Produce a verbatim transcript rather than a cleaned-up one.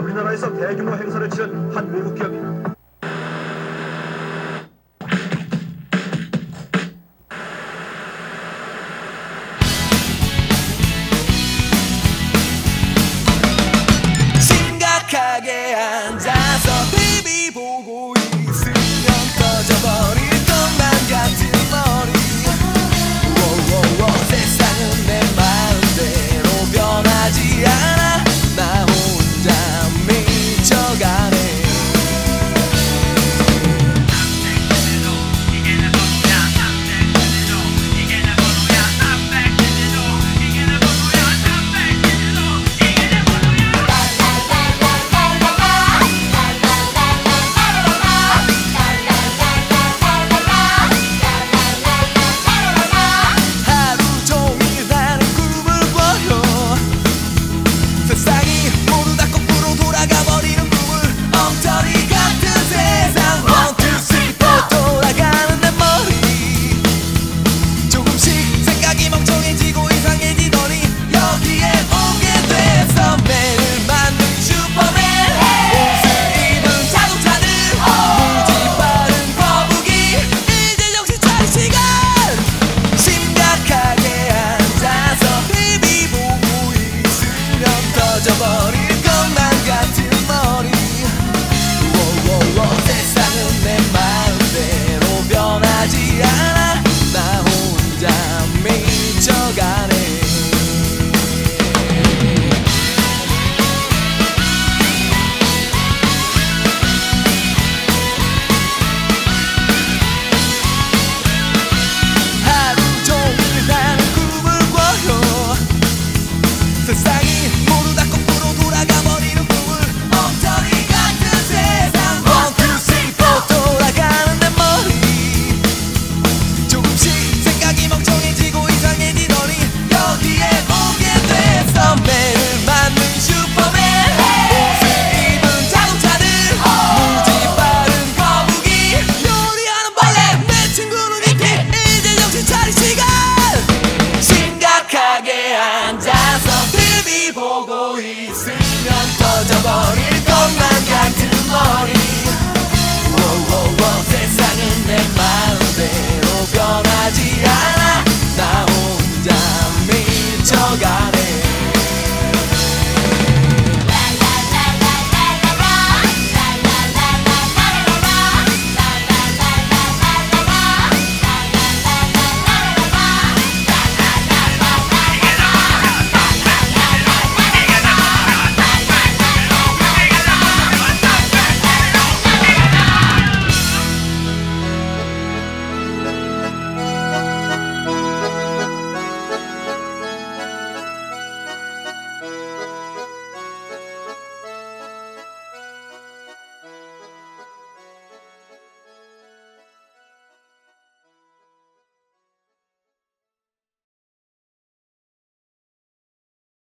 우리나라에서 대규모 행사를 치른 한 모국 기업이 심각하게 앉아서 티비 보고 있으면 꺼져버릴 것만 같은 머리. 워워워, 세상은 내 마음대로 변하지 않아. 나 혼자 미쳐가네. 버릴 것만 같은 머리. 워워워, 세상은 내 마음대로 변하지 않아. 나 혼자 미쳐가네. 하루 종일 나는 꿈을 꿔요. 세상이 모두 다 거꾸로 돌아가버리는 꿈을. 엉터리 같은 세상. One, two, three, four 돌아가는 내 머리. 조금씩 생각이 멍청해지고 이상해지더니 여기에 오게 됐어. 매를 맞는 슈퍼맨. 옷을 입은 자동차들. 무지 빠른 거북이. 요리하는 벌레. 내 친구는 이티. 이제 정신 차릴 시간. 심각하게 앉아서 티비 보고 있으면 터져버릴 것만 같은 머리. 워워워, 세상은 내 마음대로 변하지 않아. 나 혼자 미쳐가